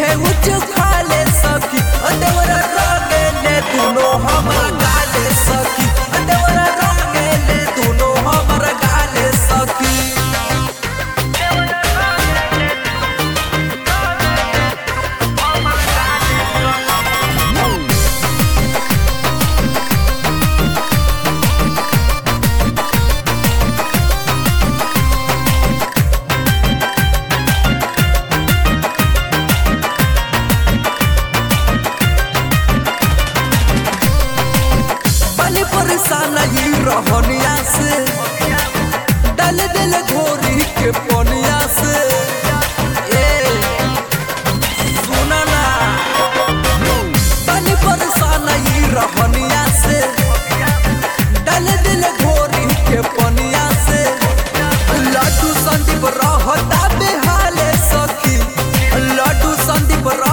उच खाले सखी देवरा रंगे ले दुनो हमर गाले सखी देवरा रंगे ले दुनो हमर गाले सखी। परेशान ही रहनिया से डाल दिल घोरी के पनिया से सुना ना पानी परेशान ही रहनिया से डाल दिल घोरी के पनिया से लड्डू संदीप रहता बेहाले सखी लड्डू संदीप